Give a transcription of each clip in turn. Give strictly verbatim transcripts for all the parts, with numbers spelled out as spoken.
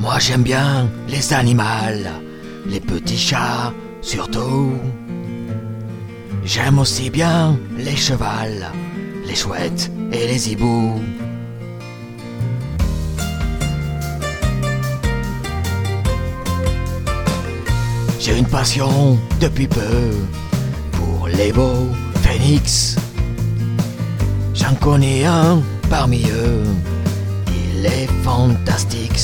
Moi j'aime bien les animaux, les petits chats surtout. J'aime aussi bien les chevals, les chouettes et les hiboux. J'ai une passion depuis peu pour les beaux phénix. J'en connais un parmi eux, il est fantastique.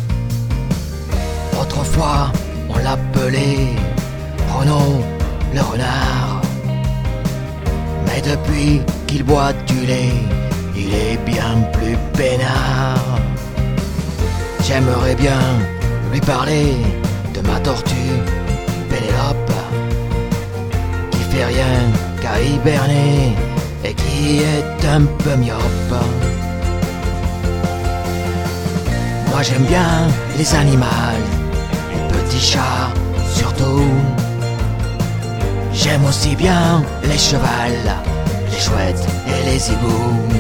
Autrefois on l'appelait Renaud le renard, mais depuis qu'il boit du lait, il est bien plus peinard. J'aimerais bien lui parler de ma tortue Pénélope, qui fait rien qu'à hiberner et qui est un peu myope. Moi j'aime bien les animaux, les petits chats surtout. J'aime aussi bien les chevals, les chouettes et les hiboux.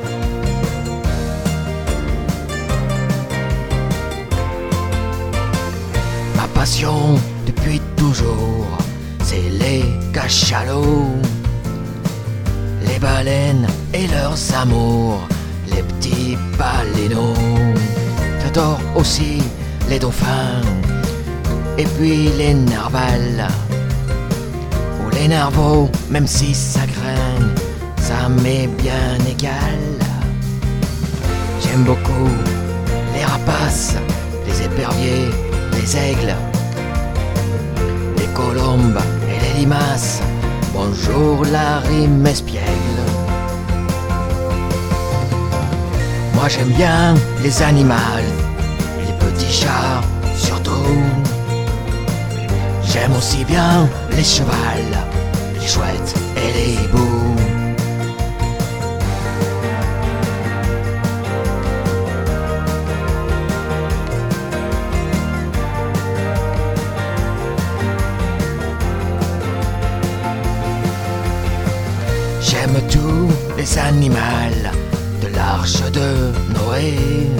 Ma passion depuis toujours, c'est les cachalots, les baleines et leurs amours, les petits baleineaux. J'adore aussi les dauphins et puis les narvals, ou les narvaux, même si ça craint, ça m'est bien égal. J'aime beaucoup les rapaces, les éperviers, les aigles, les colombes et les limaces. Bonjour la rime espiègle. Moi j'aime bien les animaux, les petits chats surtout. J'aime aussi bien les chevals, les chouettes et les hiboux. J'aime tous les animaux de l'arche de Noé,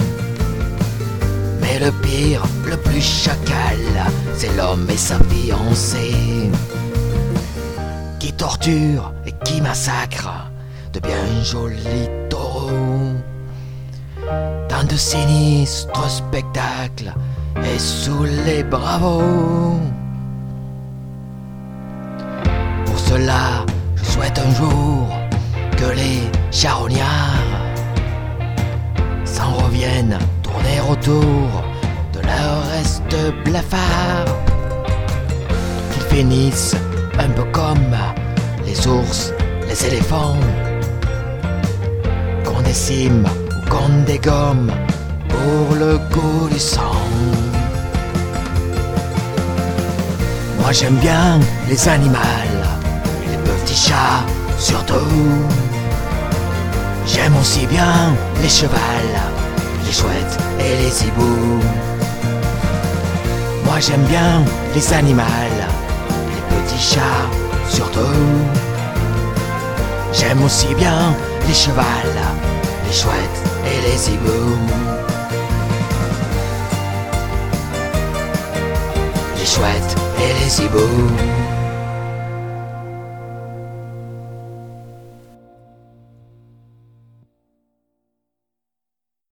mais le pire, le plus chacal, c'est l'homme et sa fiancée, qui torture et qui massacre de bien jolis taureaux, dans de sinistres spectacles et sous les bravos. Pour cela, je souhaite un jour que les charognards s'en reviennent tourner autour de leur reste blafard, qu'ils finissent un peu comme les ours, les éléphants, qu'on décime ou qu'on dégomme pour le goût du sang. Moi j'aime bien les animaux, les petits chats surtout. J'aime aussi bien les chevals, les chouettes et les hiboux. Moi j'aime bien les animaux, les petits chats surtout. J'aime aussi bien les chevals, les chouettes et les hiboux. Les chouettes et les hiboux.